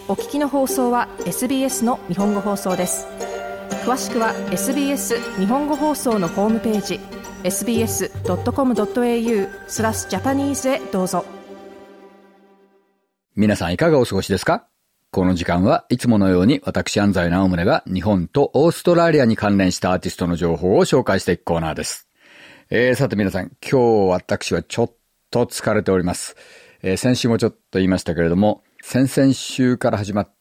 お聞きの放送は SBS の日本語放送です。詳しくは SBS 日本語放送のホームページ sbs.com.au/Japanese へどうぞ。 皆さんいかがお過ごしですか？この時間はいつものように私安西直宗が日本とオーストラリアに関連したアーティストの情報を紹介していくコーナーです。さて皆さん、今日私はちょっと疲れております。先週もちょっと言いましたけれども、先々週から始まって、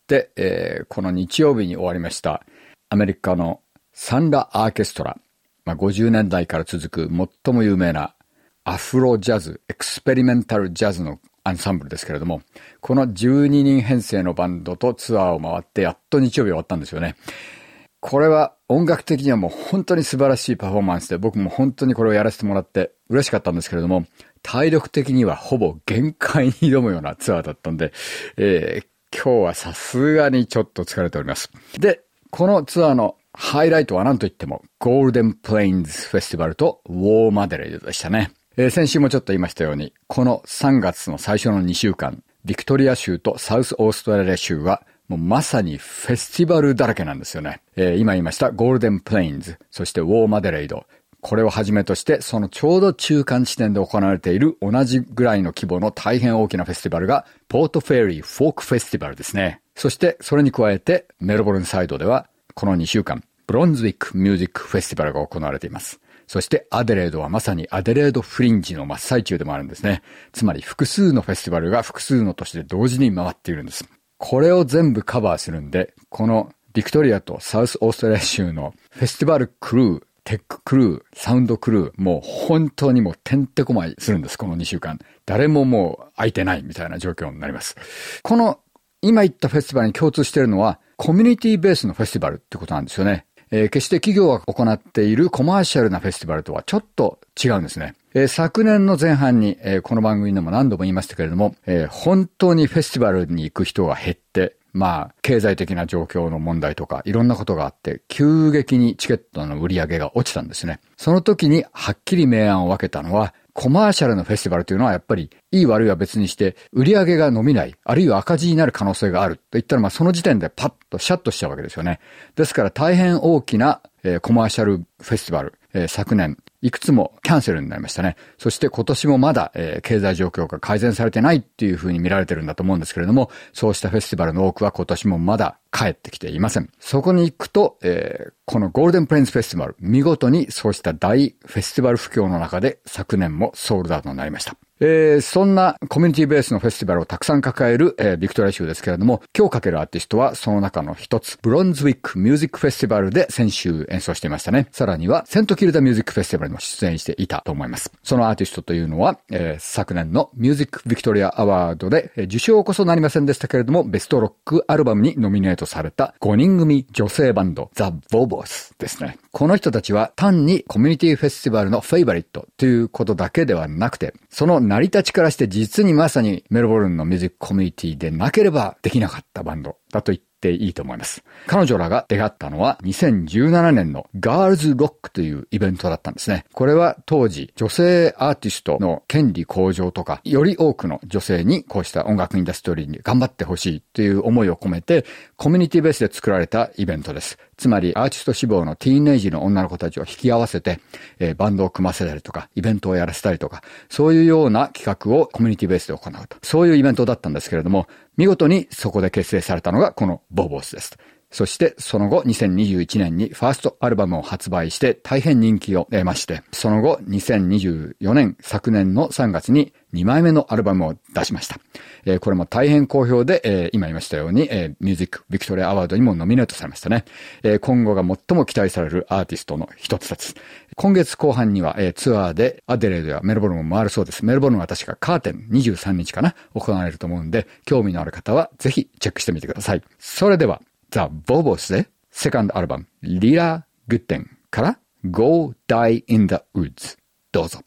この日曜日に終わりましたアメリカのサンラアーケストラ、50年代から続く最も有名なアフロジャズ、エクスペリメンタルジャズのアンサンブルですけれども、この12人編成のバンドとツアーを回ってやっと日曜日終わったんですよね。これは音楽的にはもう本当に素晴らしいパフォーマンスで、僕も本当にこれをやらせてもらって嬉しかったんですけれども、体力的にはほぼ限界に挑むようなツアーだったんで、今日はさすがにちょっと疲れております。で、このツアーのハイライトは何といってもゴールデンプレインズフェスティバルとウォーマデレードでしたね。先週もちょっと言いましたように、この3月の最初の2週間、ビクトリア州とサウスオーストラリア州はもうまさにフェスティバルだらけなんですよね。今言いましたゴールデンプレインズ、そしてウォーマデレード、これをはじめとして、そのちょうど中間地点で行われている同じぐらいの規模の大変大きなフェスティバルがポートフェリーフォークフェスティバルですね。そしてそれに加えてメルボルンサイドではこの2週間ブロンズウィックミュージックフェスティバルが行われています。そしてアデレードはまさにアデレードフリンジの真っ最中でもあるんですね。つまり複数のフェスティバルが複数の都市で同時に回っているんです。これを全部カバーするんで、このビクトリアとサウスオーストラリア州のフェスティバルクルー、テッククルー、サウンドクルー、もう本当にもうてんてこまいするんです、この2週間。誰ももう空いてないみたいな状況になります。この今言ったフェスティバルに共通しているのは、コミュニティベースのフェスティバルってことなんですよね。決して企業が行っているコマーシャルなフェスティバルとはちょっと違うんですね。昨年の前半に、この番組でも何度も言いましたけれども、本当にフェスティバルに行く人が減って、経済的な状況の問題とかいろんなことがあって急激にチケットの売り上げが落ちたんですね。その時にはっきり明暗を分けたのは、コマーシャルのフェスティバルというのはやっぱりいい悪いは別にして売り上げが伸びない、あるいは赤字になる可能性があると言ったらその時点でパッとシャッとしちゃうわけですよね。ですから大変大きな、コマーシャルフェスティバル、昨年いくつもキャンセルになりましたね。そして今年もまだ、経済状況が改善されてないっていう風に見られてるんだと思うんですけれども、そうしたフェスティバルの多くは今年もまだ帰ってきていません。そこに行くと、このゴールデンプレインズフェスティバル、見事にそうした大フェスティバル不況の中で昨年もソールドアウトになりました。そんなコミュニティベースのフェスティバルをたくさん抱える、ビクトリア州ですけれども、今日かけるアーティストはその中の一つ、ブロンズウィックミュージックフェスティバルで先週演奏していましたね。さらにはセントキルダミュージックフェスティバルにも出演していたと思います。そのアーティストというのは、昨年のミュージックビクトリアアワードで、受賞こそなりませんでしたけれども、ベストロックアルバムにノミネートされた5人組女性バンドザ・ボボスですね。この人たちは単にコミュニティフェスティバルのフェイバリットということだけではなくて、その成り立ちからして実にまさにメルボルンのミュージックコミュニティでなければできなかったバンドだと言っていいと思います。彼女らが出会ったのは2017年のガールズロックというイベントだったんですね。これは当時女性アーティストの権利向上とか、より多くの女性にこうした音楽インダストリーに頑張ってほしいという思いを込めてコミュニティベースで作られたイベントです。つまりアーティスト志望のティーンエイジの女の子たちを引き合わせて、バンドを組ませたりとかイベントをやらせたりとか、そういうような企画をコミュニティベースで行うと、そういうイベントだったんですけれども、見事にそこで結成されたのがこのボボスです。そしてその後2021年にファーストアルバムを発売して大変人気を得まして、その後2024年昨年の3月に2枚目のアルバムを出しました。これも大変好評で、今言いましたように、ミュージックビクトリアアワードにもノミネートされましたね。今後が最も期待されるアーティストの一つです。今月後半には、ツアーでアデレードやメルボルンも回るそうです。メルボルンは確かカーテン23日かな行われると思うんで、興味のある方はぜひチェックしてみてください。それではザ・ボボスでセカンドアルバムリラ・グッデンから Go Die in the Woods、 どうぞ。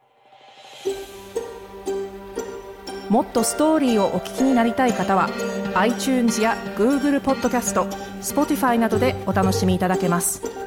もっとストーリーをお聞きになりたい方は iTunes や Google ポッドキャスト、Spotify などでお楽しみいただけます。